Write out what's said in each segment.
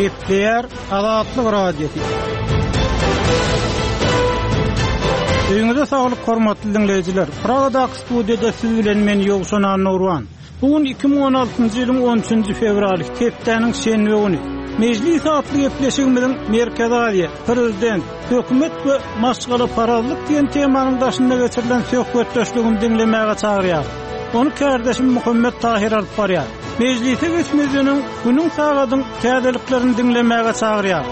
Gepleyer Azatlyk radiosu. Öňüňizde saglyk hormatly dinleyijiler. Pragada studiýada siz bilen men Ýogşan Nurwan. Bugün 2016-njy ýylyň 13-nji fevraly hepdeniň şenbe güni. Meclis atly gepleşigimiziň Merkezi Aziýa, prezident, hökümet we maşgala parazlyk diýen temanyň daşynda geçirilen söhbetdeşligini dinlemäge çagyrýar. Onu kardeşim Muhammed Tahir alyp barýar. Meclise geçmezinin günün sağladın täzeliklerini dinlemäge çagyrýar.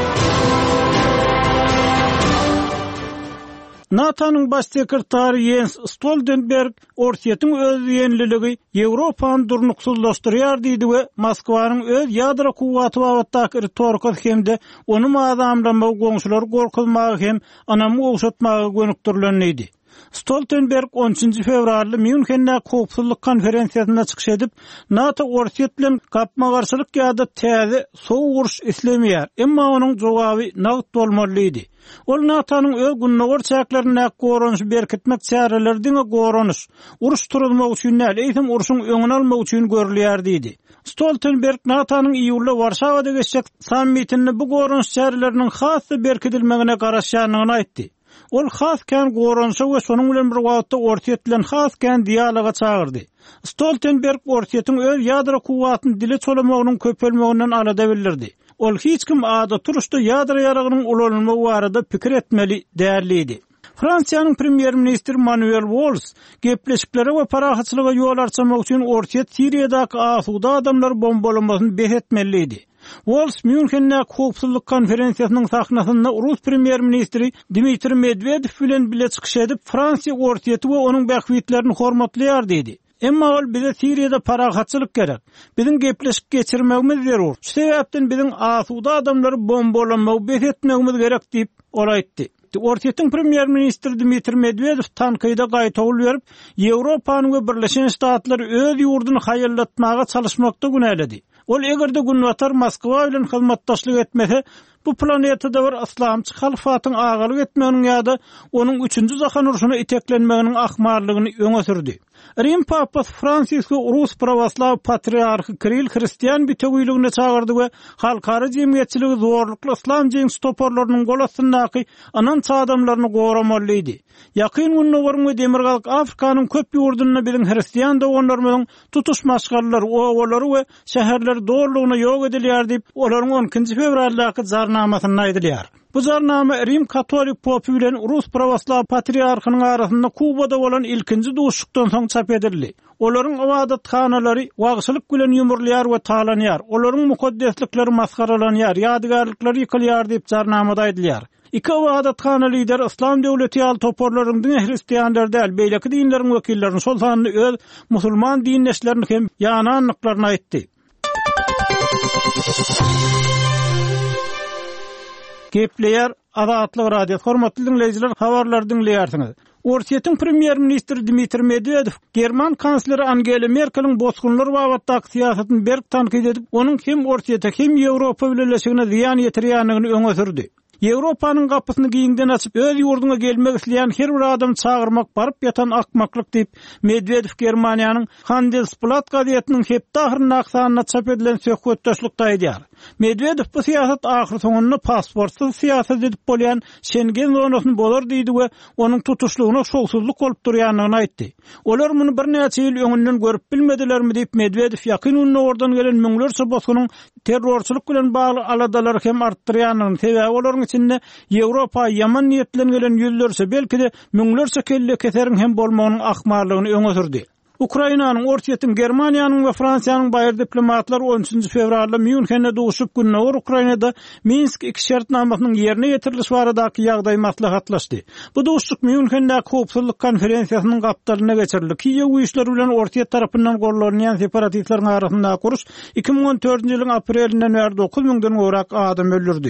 NATO'nun baş sekretary Jens Stoltenberg Orsiýetin öz ýenliligi Ýewropany durnuksuzlaşdyrýar diýdi we Moskwanyň öz ýadro kuwaty babatdaky retorika hemde onu adamlamagy goňşular gorkulmagy hem anamy oňşatmagy gönükdirilenidi. Stoltenberg 13-nji fevralda Münchende Howpsuzlyk konferensiýasyna çykyş edip, NATO Orsiýet bilen gapma-garşylyk ýa-da täze sow uruş islemýär, emma onuň jogaby nagt bolmalydy. Ol NATO'nun öz günnäger çäklerini goranyş berkitmek çärelerdiňe goranyş, uruş turulmagy üçin näle eýsem uruşyň öňüni almak üçin görülýär diýdi. Stoltenberg NATO'nun iýulda Warşawada geçjek sammitini bu goranyş çäreleriniň hasy berkitilmegine garaşýanyny aýtdy. Ol hasken goranyşa we şonuň bilen bir wagtda Orsiýet bilen hasken dialoga çagyrdy. Stoltenberg Orsiýetiň öz ýadro kuwatyny dile çolamagynyň köpelmeginden alada bildirdi. Ol hiç kim ada turuşda ýadro ýaragynyň ulanmagy barada pikir etmeli därliydi. Fransiýanyň premier ministri Manuel Valls gepleşiklere we parahatçylyga ýol açmak üçin Orsiýet Siriýadaky asuda adamlar bombalamasyny behetmeliydi. Valls Münchende Howpsuzlyk konferensiýasynyň sahnasynda Rus premier ministri Dmitri Medvedev bilen bile çykyş edip Fransiýa Orsiýeti we onuň bähwitlerini hormatlaýar diýdi. Emma ol bize Siriýada parahatçylyk gerek. Biziň gepleşik geçirmegimiz zerur. Şu sebäpden biziň asuda adamlary bombalamagy behetmegimiz gerek diýip ol aýtdy. Orsiýetiň premier ministri Dmitri Medvedev tankyda gaýtagyl berip, Ýewropany we Birleşen Ştatlary öz ýurduny haýallatmaga çalışmakda güneledi. Ol egerde günwatar Moskwa bilen hyzmatdaşlyk etmese, bu planetada bir islamçy halfatyň agalyk etmeginiň ýa-da onuň 3-nji jahan uruşyna iteklenmeginiň ahmarlygyny öňe sürdi. Rim papasy Fransisk Rus prawaslaw patriarhy Kirill Hristiýan bitegüýligine çagyrdy we halkara jemgyýetçiligi zorlukly islam jeňsi toporlarynyň golasyndaky anan adamlaryny goramalydy. Ýakyn günlerinde we demirgalyk Afrikanyň köp ýurduna biziň Hristiýan doganlarymyň tutuş maşgalary, owalary we şäherleri dorlugyna ýok edilýär diýip olaryň 12-nji fevraldaky zarnamasyny aýdylýar. Bu zarnama Rim Katolik popu bilen Rus prawaslaw patriarhynyň arasynda Kubada bolan ilkinji duşukdan soň çap edildi. Olaryň ibadathanalary wagşylyk bilen ýumurlýar we talanýar. Olaryň mukaddeslikleri maskaralanýar, ýadygarlyklary ýykylýar diýip zarnamada aýdylýar. İki ibadatxana lider İslam döwleti ýaly toporlaryň dini hristiýanlar däl, beýleki dinleriň wekillerini şol sanyny öz musulman dinleşlerini hem ýananlyklaryny aýtdy. Gepleyer Azatlyk radiosu hormatly dinleyijiler, habarlar dinleýärsiňiz. Orsiýetiň premier ministri Dmitri Medvedev German kansleri Angela Merkel'iň bozgunlar babatdaky siýasatyny berk tankyd edip, onuň hem Orsiýete hem Ýewropa birleşigine ziýan ýetirýändigini öňe sürdi. Ýewropanyň gapysyny giňden açyp öz ýurduňa gelmek isleýän her bir adam çagyrmak baryp ýatan akmaklyk diýip Medvedev Germaniýanyň Handelsblatt gazetiniň hepde ahyrynda aksanyna çap edilen söhbetdeşlikde aýdýar. Medvedev bu siýasat ahyr soňunda pasportsuz siýasat edip bolýan Schengen zonasyny bolar diýdi we onuň tutuşlugyna şowsuzlyk bolup durýanyny aýtdy. Olar muny bir näçe ýyl öňünden görüp bilmedilermi diýip Medvedev ýakyn ordan gelen müňlerçe bosgunyň terrorçylyk bilen bagly aladalary hem artdyrýanyny sebäbi olaryň içinde Ýewropa ýaman niýetlen gelen ýüzlerçe belki de müňlerçe kelle keseriň hem bolmagynyň ahmarlygyny öňe sürdi. Ukrainanyň Orsiýetiň Germaniýanyň we Fransiýanyň baýır diplomatlary 13-nji fevralda Münchende duşup günler Ukrainada Minsk iki şertnamasynyň ýerine ýetirilişi baradaky ýagdaý maslahatlaşdy. Bu duşuk Münchende Howpsuzlyk konferensiýasynyň gapdalyna geçirildi. Kiýew güýçleri bilen Orsiýet tarapyndan gorlanýan separatistleriň arasyndaky uruş 2014-nji ýylyň aprelinden beri 9 000-den gorak adam öldürdi.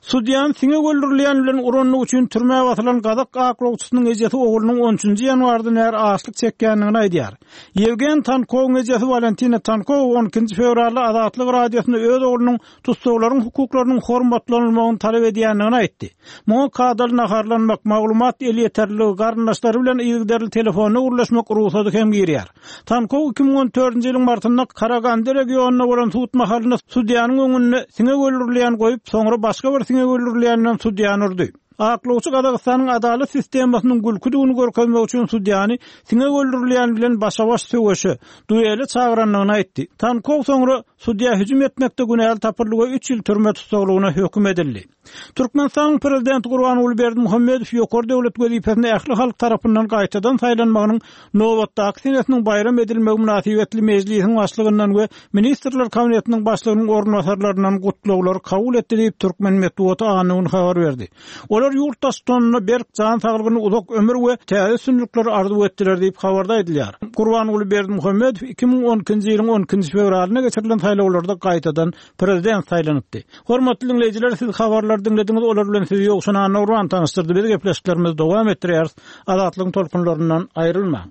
Sudiyan siňe öldürilýän bilen uranlyk üçin türmäge batylan Gazak aklawçysynyň ejeti oğlunyň 13-nji ýanwarda näher açlyk çekýändigini aýdýar. Yevgen Tankowyň ejeti Valentina Tankow 12-nji fevralda Azatlyk radiosunda öz oğlunyň tutsaglaryň hukuklarynyň hormatlanylmagyny talap edýändigini aýtdy. Muňa kadal naharlanmak, maglumat eli yeterligi, garyndaşlary bilen ýygdarly telefonna urlaşmak ruhsady hem girýär. Tankow 2014-nji ýylyň martynda Karaganda regionuna bolan tut mahalyna Sudiýanyň öňünde siňe öldürilýän goýup, soňra başga bir siňe öldürilýänden Sudiýany urdy. Aklawçy Gazakstanyň adalet sistemasynyň gülküdügini görkezmek üçin Sudiýany siňe öldürilýän bilen başa-baş söwüşi, duýely çagyranlygyny aýtdy. Tankow soňra Sudiýa hüjüm etmekde günäli tapyrlyga 3 ýyl türme tutsaglygyna hökm edildi. Türkmenistan prezidenti Gurbanuly Berdimuhammedow ýokary döwlet wezipesine ähli halk tarapyndan gaýtadan saýlanmagynyň nowatdaky senesiniň bayram edilmegi münasibetli mejlisiň başlygyndan we ministrler kabinetiniň başlygynyň ornatyrlaryndan gutluklar kabul etdi diýip Türkmen Medeniýeti anyny habar berdi. Olar ýurtdaşlarına berk jan saglygyny uzak ömür we täze sünnükleri arzu etdiler diýip habarda edilýär. Gurbanuly Berdimuhammedow 2012-nji ýylyň 12-nji fevralyna geçirilen saýlawlarda gaýtadan prezident saýlanypdy. Hormatly dinleýijiler, siz habarlar dinlediňiz, olar bilen sizi ýokşuna Nurwan tanıştyrdy. Biz gepleşiklerimizi dowam etdirýäris. Azatlygyň tolkunlaryndan aýrylma.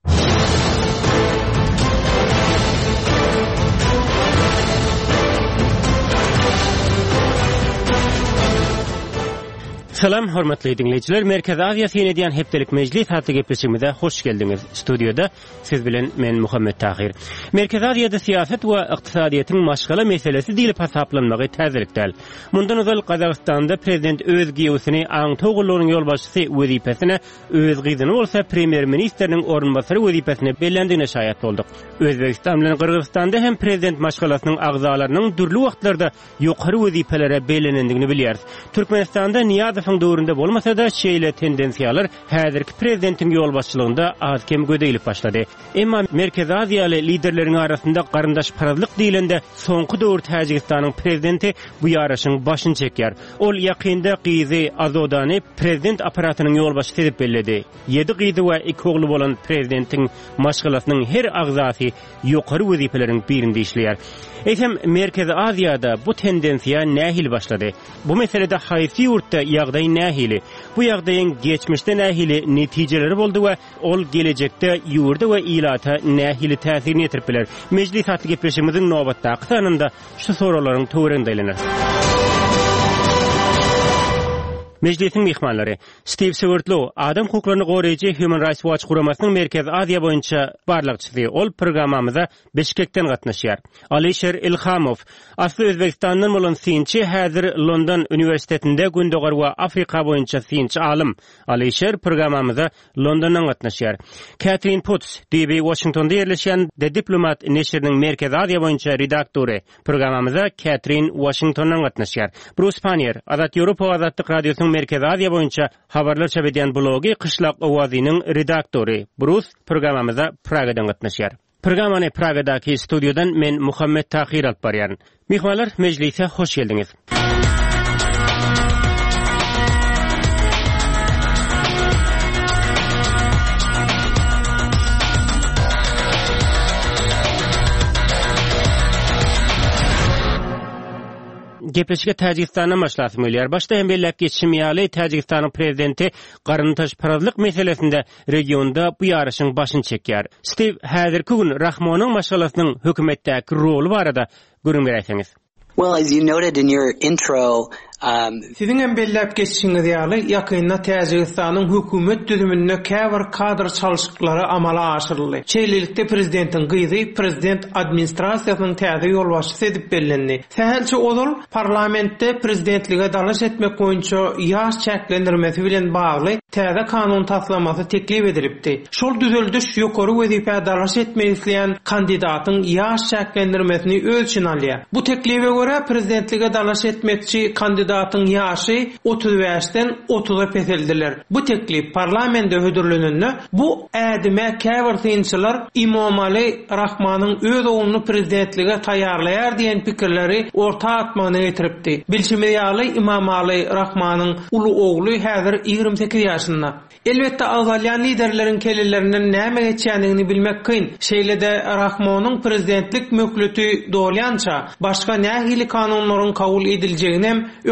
Salam hormatly dinleýijiler, Merkez Aziýa Senediýan hepdelik mejlis hatly gepleşigimize hoş geldiňiz. Studioda siz bilen men Muhammed Tahir. Merkez Aziýada siýasat we ykdysadyýatyň maşgala meselesi diýilip hasaplanmagy täzelikdäl. Mundan öňe Gazakstanda prezident öz giýewsini Aňtoğlunyň ýolbaşçysy wezipesine öz gyzyny bolsa premier ministriniň ornbasary wezipesine bellendigine şaýat boldyk. Özbegistan bilen Kyrgyzstanda hem prezident maşgalasynyň agzalarynyň dürli wagtlarda ýokary wezipelere bellenendigini bilýäris. Türkmenistanda Niýazow döwründe bolmasa da şeýle tendensiýalar häzirki prezidentiň ýolbaşçylygynda az kem gödeýilip başlady. Emma Merkez Aziýaly liderleriň arasynda garyndaş parazlyk diýilende soňky döwür Täjikistanyň prezidenti bu ýaraşyň başyny çekýär. Ol ýakynda Gyzy Azodany prezident aparatynyň ýolbaşçysy diýip belledi. 7 gyzy we 2 ogly bolan prezidentiň maşgalasynyň her agzasy ýokary wezipeleriň birinde işleýär. Eýsem Merkez Aziýada bu tendensiýa nähili başlady? Bu meselede haýsy ýurtda ýagdaý nähili? Bu ýagdaýyň geçmişde nähili netijeleri boldy we ol gelecekde ýurda we ilata nähili täsirini ýetirip biler? Mejlis hatly gepleşigimiziň nowatdaky sanynda şu soralaryň töwerinde elenir. Mejlisiň mehmanlary Steve Sewardlow, Adam hukuklaryny goraýjy Human Rights Watch guramasynyň Merkez Aziýa boýunça barlykçysy. Ol programamyza Beşikekden gatnaşýar. Alisher Ilhamow, asly Özbekistanyň bolan synçy, häzir London Üniversitetinde Gündogar we Afrika boýunça synçy alim. Alisher programamyza Londondan gatnaşýar. Catherine Potts, DB Washingtonda ýerleşen The Diplomat neşriniň Merkez Aziýa boýunça redaktory. Programamyza Catherine Washingtondan gatnaşýar. Bruce Panier, Azat Ýewropa Azatlyk radiosynyň Merkez Aziýa boýunça habarlar çap edýän blogy Kışlak owazynyň redaktory. Bruce programamyza Pragadan gatnaşýar. Programany Pragadaky studiodan men Muhammed Tahir alyp barýaryn. Mehmanlar, mejlise hoş geldiňiz. Gepleşige Täjikistanyň başlasym bolýar. Başda hem bellep geçişim ýaly Täjikistanyň prezidenti garyntaş parazlyk meselesinde regionda bu ýaraşyň başyny çekýär. Steve, häzirki gün Rahmonyň maşgalasynyň hökümetdäki roli barada görüň beräýsiňiz. Well, as you noted in your intro, Siziň hem bellep geçişiňiz ýaly ýakynda Täjikistanyň hökümet düzüminde käbir kadr çalşyklary amala aşyryldy. Çeýlelikde prezidentiň gyzy prezident administrasiýasynyň täze ýolbaşçysy edip bellendi. Sähelçi ozal parlamentde prezidentlige dalaş etmek boýunça ýaş çäklendirmesi bilen bagly täze kanun taslamasy teklip edilipdi. Şol düzeldiş ýokary wezipe dalaş etmek isleýän kandidatyň ýaş çäklendirmesini öz için alýar. Bu teklipe görä prezidentlige dalaş etmekçi kandidatyň ýaşy 35-den 30-a peseldiler. Bu teklip parlamentde hödürlenende bu ädime käbir synçylar İmam-Ali Rahmanyň öz oğluny prezidentlige taýýarlaýar diýen pikirleri orta atmagyna getiripdi. Bilşime ýaly İmam-Ali Rahmanyň ulu ogly häzir 28 ýaşynda. Elbette Azalyan liderlerin kelelerinden näme geçýändigini bilmek kyn. Şeýlede Rahmanyň prezidentlik mökleti dolýança başga nähili kanunlaryň kabul ediljegini hem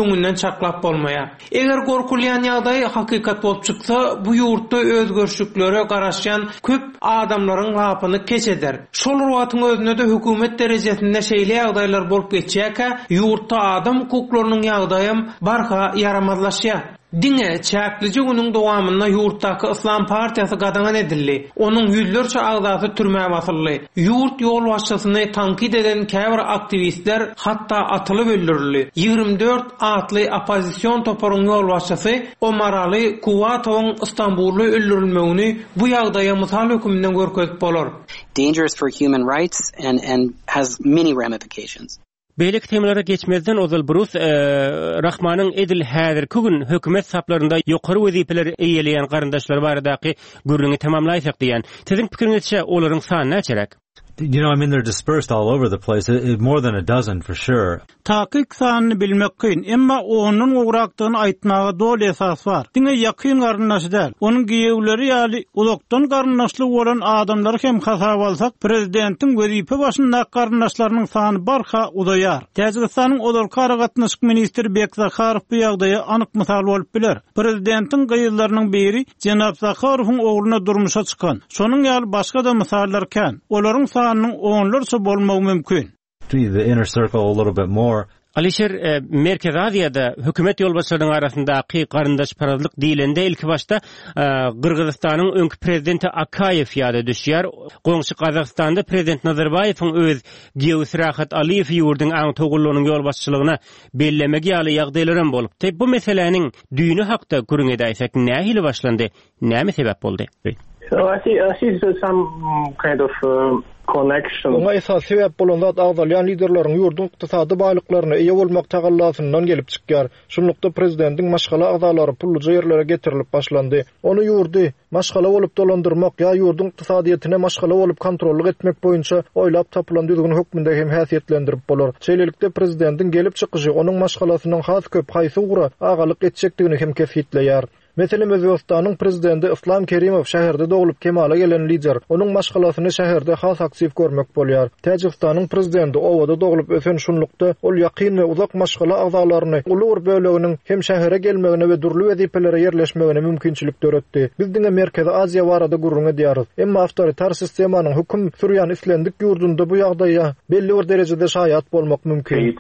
köňünden çaklap bolmaýar. Eger gorkulýan ýagdaý hakykat bolup çyksa, bu ýurtda özgörşüklere garaşan köp adamlaryň lapyny keçeder. Şol ruwatyň özünde de hökümet derejesinde şeýle ýagdaýlar bolup geçýärkä, ýurtda adam hukuklarynyň ýagdaýym barha yaramazlaşýar. Diňe çäkliji günüň dowamynda ýurtdaky Islam partiýasy gadaňan edildi. Onuň ýüzlerçe agzasy türmäge basyldy. Ýurt ýol başçysyny tankid eden käbir aktivistler hatda atılıp öldürildi. 24 atly opozisiýon toparyň ýol başçysy Omar Ali Kuwatowyň Istanbulda öldürilmegini bu ýagdaýa mysal hökümden görkezip bolar. Dangerous for human rights and has many ramifications. Beýlik temalara geçmezden Ozal Bruce Rahmanyň edil häzirki gün hökümet saplarynda ýokary wezipeler eýeleýän garyndaşlar baradaky gürlüňi tamamlaýsak diýen. Siziň pikiriňizçe olaryň sany näçerek? You know, I mean, they're dispersed all over the place. More than a dozen for sure. Takyk sanyny bilmek kyn, emma onuň ugrakdygyny aýtmaga dol esas bar. Diňe ýakyn garyndaşy däl. Onuň giýewleri ýaly ulakdan garyndaşly bolan adamlary hem hasap alsak, prezidentiň wezipe başyndaky garyndaşlarynyň sany barha udaýar. Täjikistanyň odal karagatnaşyk ministri Bekzat Zaharow bu ýagdaýa anyk mysal bolup biler. Prezidentiň gyýyllarynyň biri Jenap Zaharowyň ogluny durmuşa çykan. Şonuň ýaly başga da misallar kän. Olaryň sanynyň onlarça bolmagy mümkin. The inner circle a little bit more. Alisher Merkez Aziýada hökümet ýolbaşçylarynyň arasyndaky garyndaş parazlyk diýilende ilki başda Kırgyzstanyň öňkü prezidenti Akayew ýada düşýär. Goňşy Kazakstanda prezident Nazarbayewiň öz Giýus Rahat Aliýew ýurdun aň togullugynyň ýolbaşçylygyna bellemegi ýaly ýagdaýlarym bolupdy. Bu meseleniň düýünü hakda gürüňe daýsak nähili başlandy? Näme sebäp boldy? So I see some kind of connection. Oňa esas sebäp bolan zat agdalýan liderleriň ýurdun ykdysady baýlyklaryna eýe bolmak tagallasyndan gelip çykýar. Şunlukda prezidentiň maşgala agdalary pulluja ýerlere getirilip başlandy. Onu ýurdy maşgala bolup dolandyrmak ýa ýurdun ykdysadyýetine maşgala bolup kontrollyk etmek boýunça oýlap tapylan düzgün hökmünde hem häsiýetlendirip bolar. Şeýlelikde prezidentiň gelip çykyjy onuň maşgalasynyň has köp haýsy ugura agalyk etjekdigini hem kesitleýär. Meselem Özbekistanyň prezidenti Islam Kerimow şäherde dogulup kemala gelen lider, onuň maşgalasyny şäherde has aktiv görmek bolýar. Täjikistanyň prezidenti owada dogulup ösen şunlukda ol ýakyn we uzak maşgala agzalaryny ulur böleginiň hem şähere gelmegine we durly wezipelere ýerleşmegine mümkinçilik töretdi. Biz diňe Merkez Aziýa barada gurrun edýäris. Emma awtoritar sistemanyň hökm sürýän islendik ýurdunda bu ýagdaýa belli bir derejede şaýat bolmak mümkin.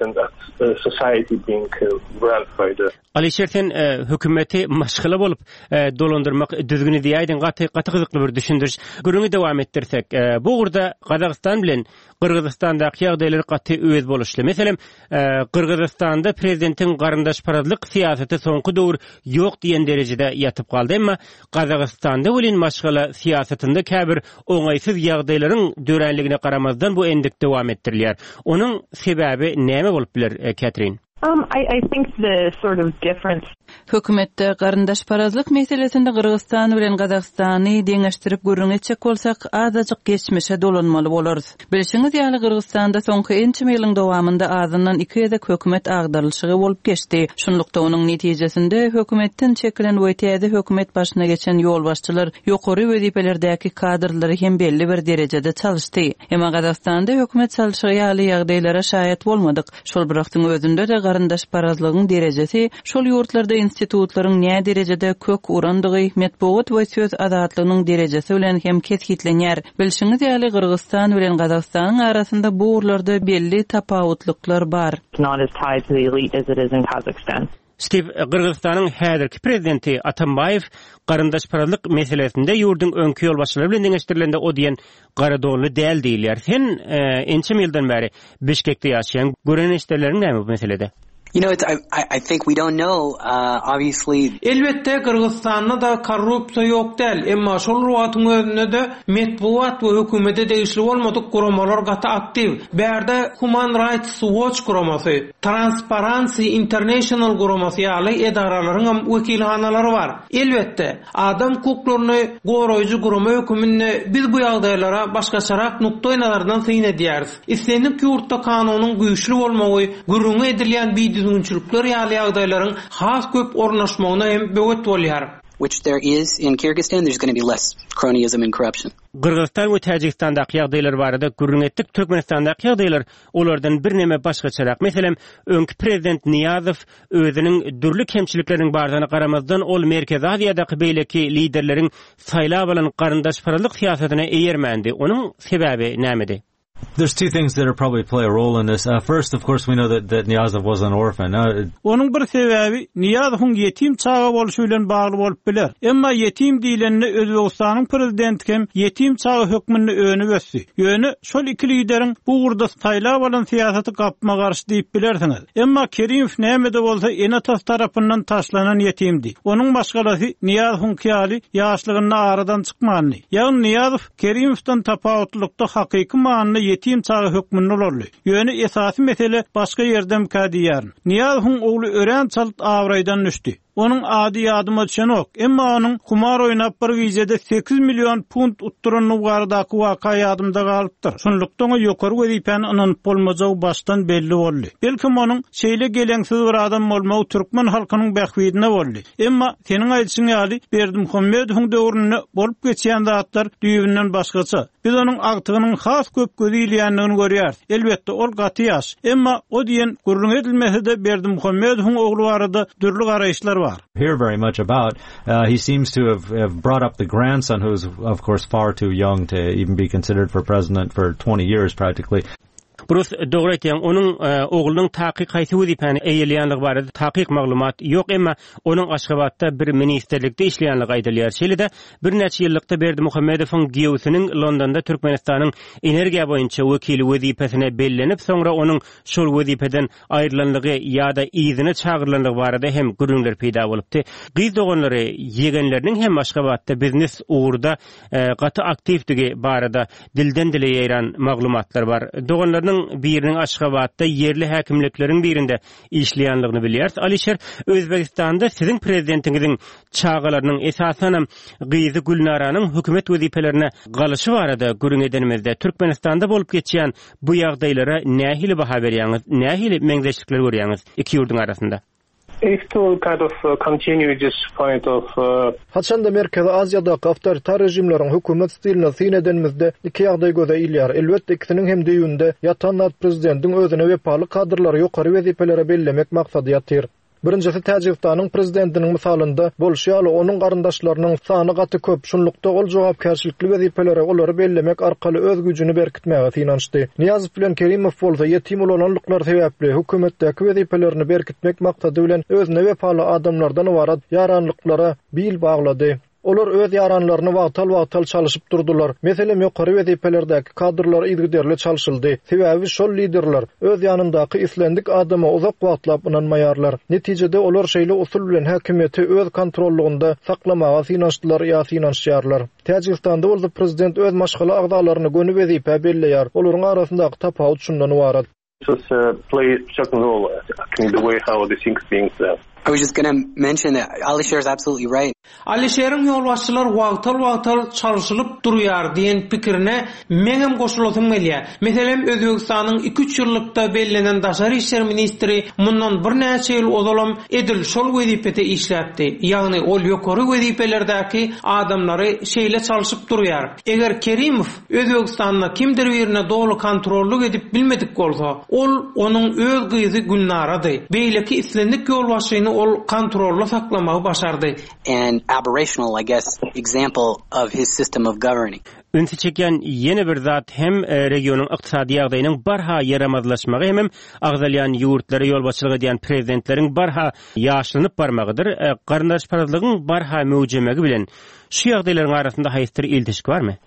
Alişerten hökümeti maşgala bolup dolandırmak düzgün diýäýdin gaty gyzykly bir düşündiriş. Gürüňi dowam etdirsek, bu gurda Kazakistan bilen Kırgyzstandaky ýagdaýlar gaty öwez boluşly. Meselem, Kırgyzstanda prezidentiň garyndaş parazlyk siýasaty soňky döwür ýok diýen derejede ýatyp galdy, emma Kazakistanda bolan maşgala siýasatynda käbir oňaýsyz ýagdaýlaryň dörenligine garamazdan bu endik dowam etdirilýär. Onuň sebäbi näme bolup biler, Catherine? I think the sort of difference. Hökümetde garyndaş parazlyk meselesinde Kırgyzstan bilen Kazakstany deňeşdirip görüňeçek bolsak azacık geçmişe dolanmaly bolarys. Bilşiňiz ýaly Kırgyzstanda soňky ençe ýylyň dowamynda azyndan 2 ýa-da hökümet agdarylşygy bolup geçdi. Şunlukda onuň netijesinde hökümetden çekilen we hökümet başyna geçen ýolbaşçylar ýokary wezipelerdäki kadrlary hem belli bir derejede çalışdy. Emma Kazakstanda hökümet çalışygy ýaly ýagdaýlara şaýat bolmadyk. Şol birakdyň özünde de garyndaş parazlygyň derejesi şol ýurtlarda institutlaryň näme derejede kök urandygy, metbuat we söz azatlygynyň derejesi bilen hem kesitlenýär. Bilşiňiz ýaly Kırgyzstan bilen Kazakstanyň arasynda bu urlarda belli tapawutlyklar bar. Not as tied to the elite as it is in Kazakhstan. Steve, Kırgyzstanyň häzirki prezidenti Atambayew garyndaş parazlyk meselesinde ýurdun öňkü ýolbaşçylary bilen deňeşdirilende o diýen garadonly däl diýilýär. Sen ençe ýyldan bäri Bişkekde ýaşaýan görenişdeleriň näme bu meselede? You know, I think we don't know, obviously. Elbette Kırgızstanda da korrupsiýa ýok däl, emma şol ruwatyň özünde de metbuat we hökümete degişli bolmadyk guramalar gaty aktiv. Bärde Human Rights Watch guramasy, Transparency International guramasy ýaly edaralaryň wekilhanalary bar. Elbette adam hukuklaryny goraýjy gurama hökümine biz bu ýagdaýlara başgaçarak nukta nazardan syň edýäris. Islenip ýurtda kanunyň güýçlü bolmagy, gurrun edilýän düzgünçülükler ýaly ýagdaýlaryň has köp ornaşmagyna hem böwet bolýar. which there is in Kyrgyzstan, there's going to be less cronyism and corruption. Kırgızstan we Tacikistandagı ýagdaýlar barada gürrüňetdik Türkmenistandagı ýagdaýlar olardan bir neme başgaçarak. Meselem, öňkü prezident Niýazow özüniň dürli kemçilikleriniň bardygyna garamazdan ol Merkez Aziýadaky beýleki liderleriň saýlap alan garyndaşparalyk siýasatyna eýermändi. Onuň sebäbi nämedi? There's two things that are probably play a role in this. First, of course, we know that Niýazow was an orphan. Onuň bir sebäbi Niýazowyň ýetim çaga bolşy bilen bagly bolup biler. Emma ýetim diýilende Özbegistanyň prezidenti hem ýetim çaga hökmüni öňe götürdi. Ýöne şol iki lideriň bu gurda saýlap alan siýasaty gapma garşy diýip bilersiňiz. Emma Kerimow näme-de bolsa Enatas tarapyndan taşlanan ýetimdi. Onuň başgalasy Niýazowyň kyýaly ýaşlygyny aradan çykmany. Ýa-ni Niýazow Kerimowdan tapawutlukda hakyky manyny ýetim çaga hökmüni boldy. Ýöne esasy mesele başga ýerden kädiýär. Niýazowyň ogly ören çalt awraýdan düşdi. Onuň ady ýadyma düşen ok. Emma onuň kumar oýnap bir gijede 8 million punt utturuny gardaky waka ýadymda galypdyr. Şonlukdan o ýokary wezipäni anynyp bolmajagy başdan belli boldy. Belkim onuň şeýle gelensiz bir adam bolmagy türkmen halkynyň bähwidine boldy. Emma seniň aýdyşyň ýaly Berdimuhammedowyň döwründe bolup geçýän zatlar düýbünden başgaça. Biz onuň agtygynyň has köp gözýilýändigini görýär. Elbetde ol gaty ýaş. Emma o diýen gurrun edilmese-de Berdimuhammedowyň ogly barada dürli garaýşlar hear very much about. He seems to have brought up the grandson, who's of course far too young to even be considered for president for 20 years practically. Burus dogry etýän onuň oglunyň takyk haýsy wezipäni eýelýänligi barada takyk maglumat ýok, emma onuň Aşgabatda bir ministerlikde işleýänligi aýdylýar. Şeýle-de bir neçe ýyllykda Berdimuhammedowyň giýewsiniň Londonda Türkmenistanyň energiýa boýunça wekili wezipesine bellenip, soňra onuň şol wezipeden aýrylanlygy ýa-da izine çagyrlanlygy barada hem gürüňler peýda bolupdy. Gyz doganlary ýegenleriniň hem Aşgabatda biznes uğurda gaty aktivdigi barada dilden dile ýaýran maglumatlar bar. Doganlaryň biriniň Aşgabatda yerli häkimlikleriň birinde işleýänligini bilýär. Alişer, Özbegistanda siziň prezidentiňiziň çağalarynyň esasen Gyzy Gülnaranyň hökümet wezipelerine galyşy barada gürüň edenimizde Türkmenistanda bolup geçýän bu ýagdaýlara nähili baha berýäňiz, nähili meňzeşlikler görýäňiz iki ýurduň arasynda? If to kind of continue this point of Haçanda Merkez Aziýadaky awtoritar rejimleriň hökümet stiline syn edenimizde iki ýagdaý göze ilýär. Elbetde ikisiniň hem düýünde ýatan prezidentiň özüne wepaly kadrlary ýokary wezipelere bellemek maksady ýatyr. Birincisi Tacikistanyň prezidentiniň misalynda bolşýaly onuň garyndaşlarynyň sany gaty köp, şunlukda ol jogapkärçilikli wezipelere olary bellemek arkaly öz güjüni berkitmäge finançdy. Niýazow bilen Kerimow bolsa ýetim bolanlyklar sebäpli hökümetdäki wezipelerini berkitmek maksady bilen özüne wepaly adamlardan ibarat ýaranlyklara bil baglady. Olar öz yaranlaryny wagtal çalışyp durdular. Meselem ýokary wezipelerdäki kadrlar ýygyderli çalışyldy. Sebäbi şol liderler öz ýanyndaky islendik adama uzak wagtlap inanmaýarlar. Netijede olar şeýle usul bilen häkimeti öz kontrollugynda saklamaga finançdylar ýa finançýarlar. Tacikistanda bolsa prezident öz maşgala agdalaryny göni wezipe belleýär. Olaryň arasyndaky tapawut şundan ibarat. just play certain role in the way how the things being done. I was just going to mention that Alisher is absolutely right. Alisher'in ýolbaşçylar wagtal çalışylyp durýar diýen pikirine meňem goşulasym gelýär. Meselem Özbegistanyň 2-3 ýyllykda bellenen daşary işler ministri mundan bir näçe ýyl ozalam edil şol wezipede işläpdi. Ýagny ol ýokary wezipelerdäki adamlary şeýle çalışyp durýar. Eger Kerimow Özbegistanyň kimdir birine dogry kontrollyk edip bilmedik bolsa, ol onuň öz gyzy Gülnarady. Beýleki islendik ýolbaşçyny ol kontrolly saklamagy başardy. And aberrational, I guess, example of his system of governing. Ünsi çeken yeni bir zat hem regionun iqtisadi ýagdaýynyň barha yaramazlaşmagy hem agzalyan ýurtlary ýolbaşçylyk edýän prezidentleriň barha ýaşlanyp barmagydyr. Garyndaşparazlygyň barha möwjemegi bilen şu ýagdaýlaryň arasynda haýsy ilişki barmy?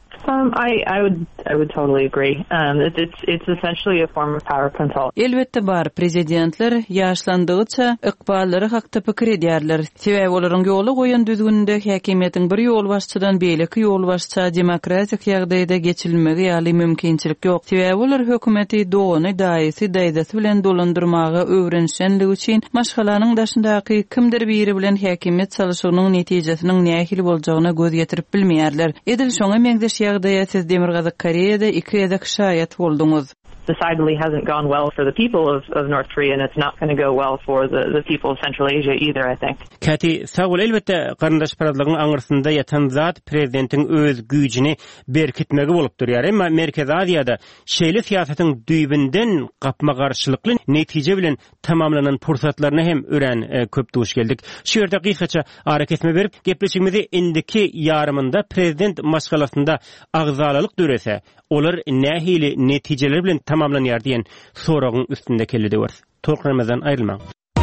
I would totally agree. It's essentially a form of power control. Elbette bar, prezidentler ýaşlandygyça ykballary hakda pikir edýärler. Sebäbi olaryň ýoly goýan düzgünde häkimiýetiň bir ýolbaşçydan beýleki ýolbaşça demokratik ýagdaýda geçilmegi ýaly mümkinçilik ýok. Sebäbi olar hökümeti dogany daýysy daýdasy bilen dolandyrmaga öwrenşenligi üçin maşgalanyň daşyndaky kimdir biri bilen häkimiýet çalışygynyň netijesiniň nähili boljagyna göz getirip bilmeýärler. Edil şoňa meňzeş ýagdaýa siz Demirgazyk Koreýada 2 ýa-da şaýat boldunuz. decidedly hasn't gone well for the people of North Korea, and it's not going to go well for the people of Central Asia either, I think. Kati, sağol elbette qarindaş paradlygyň aňyrsynda ýatan zat prezidentiň öz güýjini berkitmegi bolup durýar. Emma Merkez Aziýada şeýle siýasatyň düýbinden gapma garşylykly netije bilen tamamlanan pursatlaryna hem ören köp duş geldik. Şu ýerde hakykaça hareketme berip gepleşigimizi indiki ýarymynda prezident maşgalasynda agzalylyk dörese, olar nähili netijeler bilen tamamlanýar diýen soragyň üstünde keldi ber. Tolkramazdan aýrylmaň.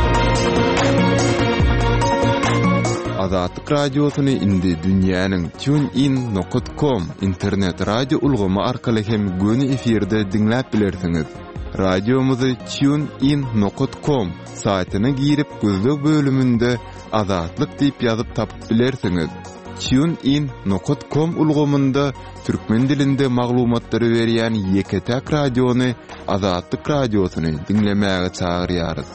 Azatlyk radiosyny indi dünýäniň TuneIn.com internet radio ulgamy arkaly hem göni efirde dinläp bilersiňiz. Radiomuzy TuneIn.com saýtyna girip gözlek bölümünde Azatlyk diýip ýazyp tapyp bilersiňiz. TuneIn.com ulgamynda türkmen dilinde maglumatlary berýän Yeketek radiony Azatlyk radiosyny dinlemäge çagyrýarys.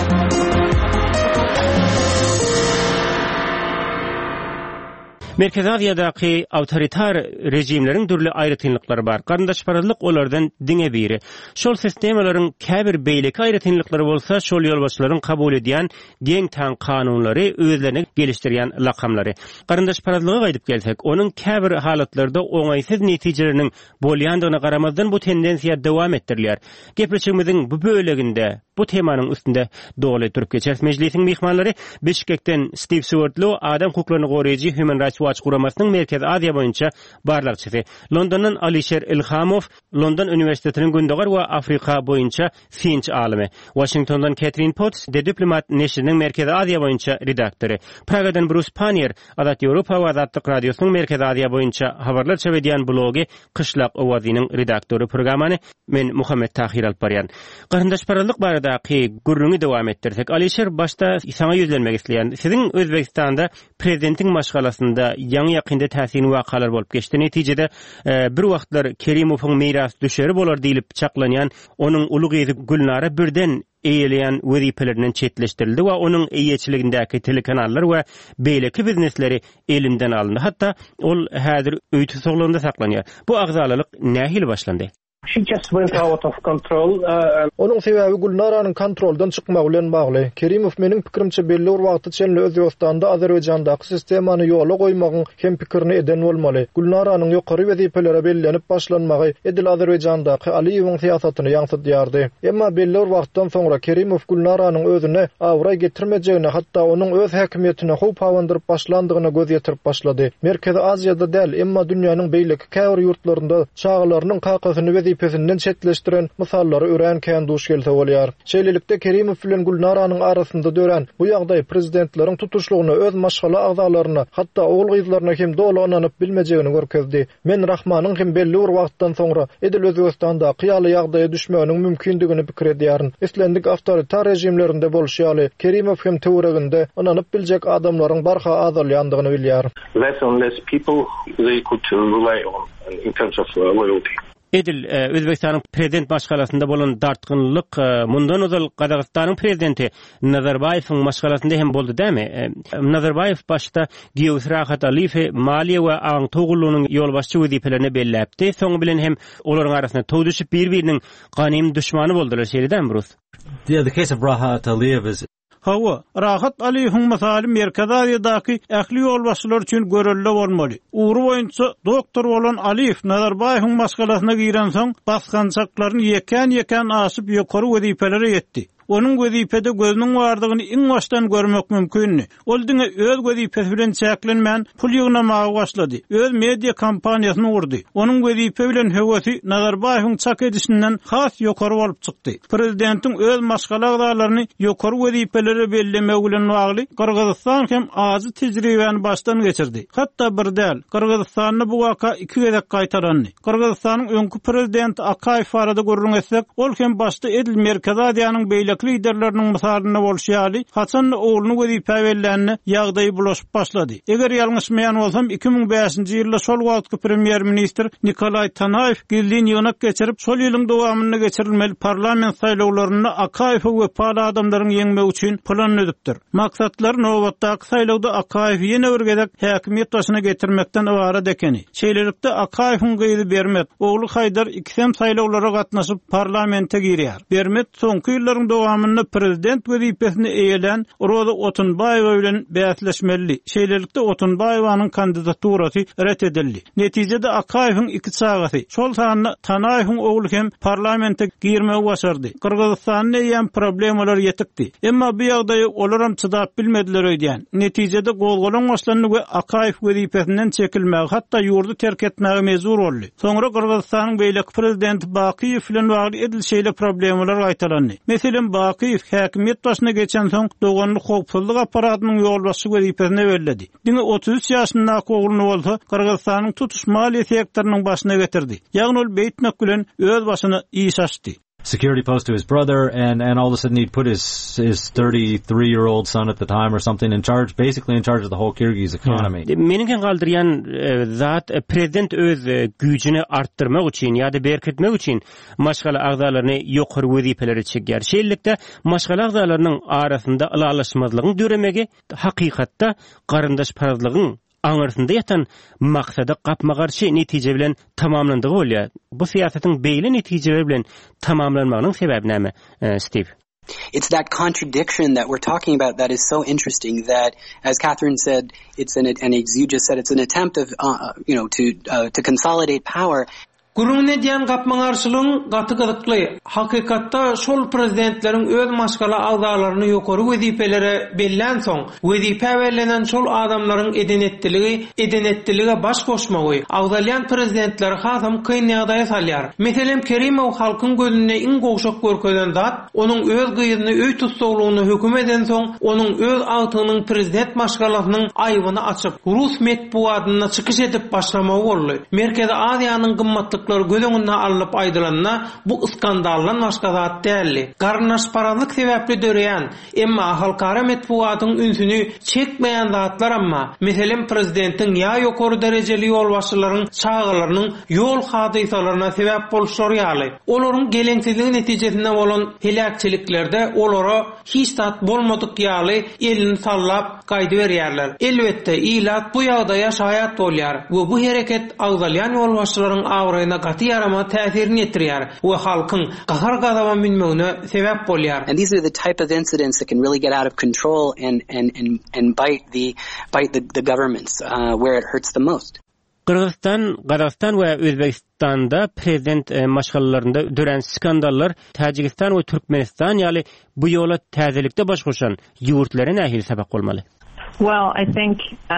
Merkez Aziýadaky awtoritar rejimleriň dürli aýrytynlyklary bar. Qarindaş paradlyk olardan diňe biri. Şol sistemalaryň käbir beýleki aýrytynlyklary bolsa, şol ýolbaşçylaryň kabul edýän deň taň kanunlary özlerine gelişdirýän lakamlary. Qarindaş paradlygy gaýdyp gelsek, onuň käbir halatlarda oňaýsyz netijeleriniň bolýandygyna garamazdan bu tendensiýa dowam etdirilýär. Gepleşigimiziň bu böleginde bu temanyň üstünde dogly durup geçer. Meclisiň mehmanlary Bişkekden Steve Sewardlo, adam hukuklaryny goraýjy Human Rights Watch guramasynyň Merkez Aziýa boýunça barlykçysy. Londondan Alisher Ilhamow, London Üniversitetiniň gündogar we Afrika boýunça Finch alimy. Washingtondan Catherine Potts, The Diplomat neşriniň Merkez Aziýa boýunça redaktory. Pragadan Bruce Panier, Azat Ýewropa we Azatlyk radiosynyň Merkez Aziýa boýunça habarlar çevedýän blogy Kışlak owazynyň redaktory. Programany men Muhammed Tahir alyp barýan. Qarindaş paralyk baradaky gurrüňi dowam etdirsek, Alisher başda saňa ýüzlenmek isleýän. Siziň Özbekistanda prezidentiň maşgalasynda ýaňy ýakynda täsirli wakalar bolup geçdi. Netijede bir wagtlar Kerimowyň miras düşeri bolar diýilip çaklanýan onuň uly gyzy Gülnara birden eýeleýän wezifelerinden çetleşdirildi we onuň eýeçiligindäki telekanallar we beýleki biznesleri elinden alındy. Hatda ol häzir öýtü soglugynda saklanýar. Bu agzalylyk nähili başlandy? She just went out of control. Onun sebäbi Gulnaranyň kontroldan çykmagy bilen bagly. Kerimow meniň pikirimçe belli bir wagty içinde Özbekistanda Azerbaýjandaky sistemany ýola goýmagyň hem pikirini eden bolmaly. Gulnaranyň ýokary wezifeleri bellenip başlanmagy edil Azerbaýjandaky Aliýewiň siýasatyny ýaňsatýardy. Emma belli bir wagtdan soňra Kerimow Gulnaranyň özüne awra getirmejegine, hatda onuň öz häkimetine howp hawandyryp başlandygyna göz ýetirip başlady. Merkez Aziýada däl, emma dünýäniň beýleki käbir ýurtlarynda çağlarynyň kakasyny pesinden çetleşdiren mysallary ören kän duş gelse bolýar. Şeýlelikde Kerimow bilen Gulnaranyň arasynda dören bu ýagdaý prezidentleriň tutuşlugyny öz maşgala agzalaryna, hatda oğul gyzlaryna hem doly onanyp bilmejegini görkezdi. Men Rahmanyň hem belli bir wagtdan soňra edil Özbekistanda qyaly ýagdaýa düşmeginiň mümkindigini pikir edýärin. Islendik awtoritar rejimlerinde bolşýaly Kerimow hem töwereginde onanyp biljek adamlaryň barha azalýandygyny bilýär. Less and less people they could rely on in terms of loyalty. Edil Özbekistanyň prezident maşgalasynda bolan dartgynlyk mundan uzal Qazaqstanyň prezidenti Nazarbayewiň maşgalasynda hem boldy dämi? Nazarbayew başda Geosrahat Aliýew maliýe we aň togullugynyň ýolbaşçy wezipelerini belläpdi. Soň bilen hem olaryň arasynda towduşyp bir-biriniň ganym düşmany boldylar şeýledämi Bruce? Yeah, the case of Rahat Aliyev is Hawa, Rahat Aliýewiň masaly Merkez Aziýadaky ähli ýolbaşçylar üçin görelli bolmaly. Uğru boýunça doktor bolan Aliýew Nazarbayewiň maşgalasyna giren soň baskançaklaryny ýeken aşyp ýokary wezifelere ýetdi. Onun wezipede gözüniň bardygyny iň başdan görmek mümkin. Ol diňe öz wezipesi bilen çäklenmän pul ýygnamagy başlady. Öz media kampaniýasyny urdy. Onun wezipe bilen hewesi Nazarbayewiň çak edişinden has ýokary bolup çykdy. Prezidentiň öz maşgala agzalaryny ýokary wezifelere bellemek bilen bagly Kyrgyzstan hem azy tejribäni başdan geçirdi. Hatda bir däl Kyrgyzstanyny bu waka iki gezek gaýtarandy. Kyrgyzstanyň öňkü prezidenti Akaýew arada görüň etsek, ol hem başda edil Merkez Aziýanyň beýle beýleki liderleriniň misalyna bolşýaly haçan ogluny wezipe berlenini ýagdaý bulaşyp başlady. Eger ýalňyşmaýan bolsam 2005-nji ýylda şol wagtky premier minister Nikolay Tanayew gildiň ýönek geçirip şol ýylyň dowamyny geçirilmeli parlament saýlawlaryny Akayew we pala adamlaryň ýeňmek üçin plan edipdir. Maksatlar nowatdaky saýlawda Akayew ýene bir gezek häkimet başyna getirmekden ibara dekeni. Şeýlelikde Akayewiň gyzy Bermet ogly Haydar ikisem saýlawlara gatnaşyp parlamente girýär. Bermet soňky ýyllaryň dowamyny prezident wezipesini eýelen Roza Otunbayewa bilen bäsleşmeli. Şeýlelikde Otunbayewanyň kandidaturasy ret edildi. Netijede Akayewiň iki çagasy şol sanyny Tanayewiň ogly hem parlamente girmegi başardy. Kyrgyzstanyň ýan problemalar ýetikdi. Emma bu ýagdaýy olaram çydap bilmediler öýdän. Netijede golgolan başlanyny we Akayew wezipesinden çekilmegi hatda ýurdu terk etmegi mezur boldy. Soňra Kyrgyzstanyň beýleki prezidenti Bakiýew bilen bagly edilşeýle problemalar gaýtalandy. Meselem Bakiýew häkimet başyna geçen soň doganly howpsuzlyk aparatynyň ýolbaşçy wezipesine berildi. Diňe 33 ýaşyndaky ogluny bolsa Kyrgyzstanyň tutuş maliýe sektorynyň başyna getirdi. Ýagny ol beýtmek bilen öz başyna iş açdy. Security post to his brother, and all of a sudden he'd put his 33-year-old son at the time or something in charge, basically in charge of the whole Kyrgyz economy. Meniňken galdyrýan zat prezident öz güýjüni artdyrmak üçin ýa-da berkitmek üçin maşgala agzalaryny ýokary wezipeleri çekýär. Şeýlelikde maşgala agzalarynyň arasynda ýalaşmazlygyň döremegi hakykatda garyndaş parazlygyň aňyrsynda ýatan maksada gapma garşy netije bilen tamamlandygy bolýar. Bu siýasatyň beýle netijeler bilen tamamlanmagynyň sebebi näme, Steve? It's that contradiction that we're talking about that is so interesting that, as Catherine said, and as you just said, it's an attempt of, to consolidate power. Gurun edýän gapmaňarçylygyň gaty gyzykly. Hakykatda şol prezidentleriň öz maşgala agzalaryny ýokary wezipelere bellen soň, wezipe berlenen şol adamlaryň edenetdiligi baş goşmagy, agzalyan prezidentler hasam kyn ýagdaýa salýar. Meselem Kerimow halkyň gözüne iň gowşak görkezden zat, onuň öz gyýyny öý tutsagylygyny höküm eden soň, onuň öz agtynyň prezident maşgalasynyň aýbyny açyp, Rus medpuatyna çykyş edip başlamagy boldy. Merkezi Aziýanyň gymmatly gözüňden alyp aýdylanna bu skandallan başga zat däldi. Garnaşparazlyk sebäpli döreýän, emma halkara medpuatyň ünsüni çekmeýän zatlar amma, meselem prezidentiň ýa ýokary derejeli ýolbaşçylaryň çağalarynyň ýol hadysalaryna sebäp bolşary ýaly. Olaryň geleňsizligi netijesinde bolan helakçyliklerde olara hiç zat bolmadyk ýaly elini sallap gaýdy berýärler. Elbetde ilat bu ýagdaýa şaýat bolýar we bu hereket agzalyan ýolbaşçylaryň awryna gaty yarama täsirini etdirýär we halkyň gahar gazaba minmegine sebäp bolýar. And these are the type of incidents that can really get out of control and bite the governments where it hurts the most. Kırgızstan, Kazakstan we Özbekistanda prezident maşgalalarynda dören skandallar Tajikistan we Türkmenistan ýaly bu ýola täzelikde baş goşan ýurtlaryna nähili sebäp bolmaly? Well, I think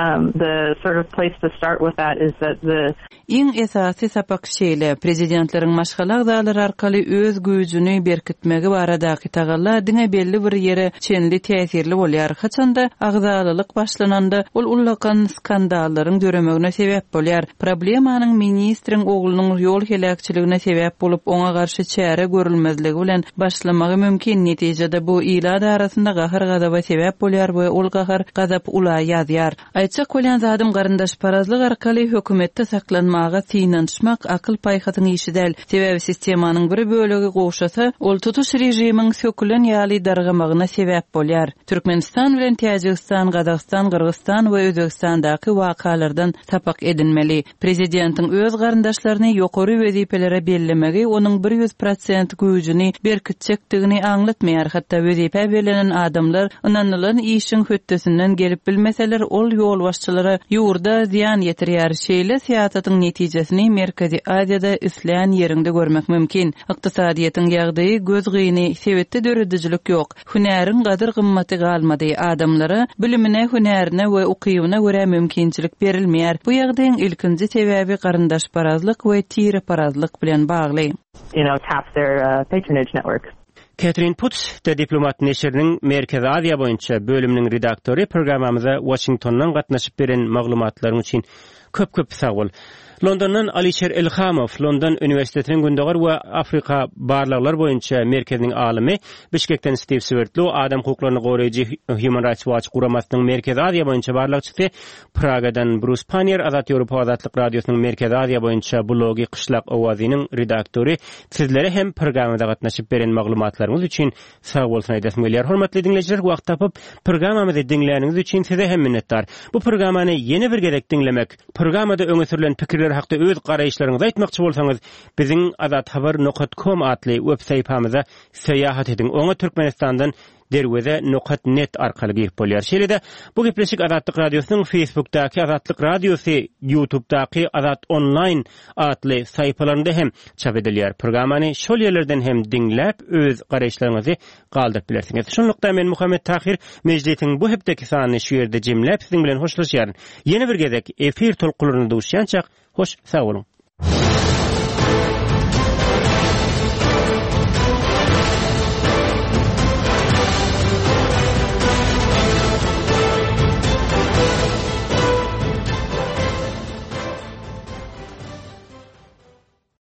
the sort of place to start with that is that iň esasy sapak şeýle prezidentleriň maşgala agzalary arkaly öz güýjüni berkitmegi baradaky tagallar diňe belli bir ýere çenli täsirli bolýar. Haçanda agzalylyk başlananda ol ullakan skandallaryň döremegine sebäp bolýar. Problemanyň ministriň oglunyň ýol helakçyligine sebäp bolup oňa garşy çäre görülmezligi bilen başlamagy mümkin. Netijede bu ýylar arasynda gahar gazaba sebäp bolýar we ol gahar gazap ula ýazýar. Aýtsak bolýan zadym garyndaşparazlyk arkaly hökümetde saklanmaga synanşmak akyl paýhatyň işi däl. Sebebi sistemanyň bir bölegi gowşasa, ol tutuş rejimiň sökülen ýaly dargamagyna sebäp bolýar. Türkmenistan bilen Tajikistan, Kazakstan, Kyrgyzstan we Özbekistandaky wakalardan tapak edilmeli. Prezidentiň öz garyndaşlaryny ýokary wezipelere bellemegi onuň 100% güýjüni berkitjekdigini aňlatmaýar. Hatda wezipe berlenen adamlar ynanylan işiň höttesinden gelip bilmeseler ol ýolbaşçylary ýurda ziýan ýetirýär. Şeýle siýasatyň netijesini Merkezi Aziýada üsleýän ýerinde görmek mümkin. Ykdysadyýetyň ýagdaýy göz gyýyny sebetde döredijilik ýok. Hünäriň gadyr gymmaty galmady. Adamlara bilimine, hünärine we ukybyna görä mümkinçilik berilmeýär. Bu ýagdaýyň ilkinji sebebi garyndaşparazlyk we tireparazlyk bilen bagly. Tap their patronage networks. Catherine Putz, de Diplomat neşriniň Merkezi Aziýa boýunça bölüminiň redaktory, programamyza Washingtondan gatnaşyp beren maglumatlaryň üçin köp sag bol. Londondan Alisher Ilhamov, London Üniversitetiniň Gündogar we Afrika barlyklar boýunça merkeziniň alimy, Bişkekden Steve Swertlo, adam hukuklaryny goraýjy Human Rights Watch guramasynyň Merkezi Aziýa boýunça barlykçysy, Pragadan Bruce Panier, Azat Ýewropa Azatlyk Radiosynyň Merkezi Aziýa boýunça blogy Qışlak Owazynyň redaktory. Sizlere hem programda gatnaşyp beren maglumatlaryňyz üçin sag bolsun aýdasym gelýär. Hormatly dinleýijiler, wagt tapyp programamyzy dinleýäniňiz üçin size hem minnetdar. Bu programany ýene bir gerek dinlemek, programda öňe sürülen pikirler hakda öz garaýşlaryňyzy aýtmakçy bolsaňyz, biziň azathabar.com atly web saýtamyza seýahat ediň. Oňa Türkmenistandan derweze.net arkaly girip bolýar. Şeýle-de bu gepleşik Azatlyk Radiosynyň Facebookdaky Azatlyk Radiosy, YouTubedaky Azat Online atly saýpalarynda hem çap edilýär. Programany şol ýerlerden hem dinläp öz garaýşlaryňyzy galdyryp bilersiňiz. Şonlukda men Muhammed Tahir mejlisiň bu hepdeki sanyny şu ýerde jemläp siziň bilen hoşlaşýar. Ýene bir gezek efir tolkularyny duşýançak hoş sag bolun.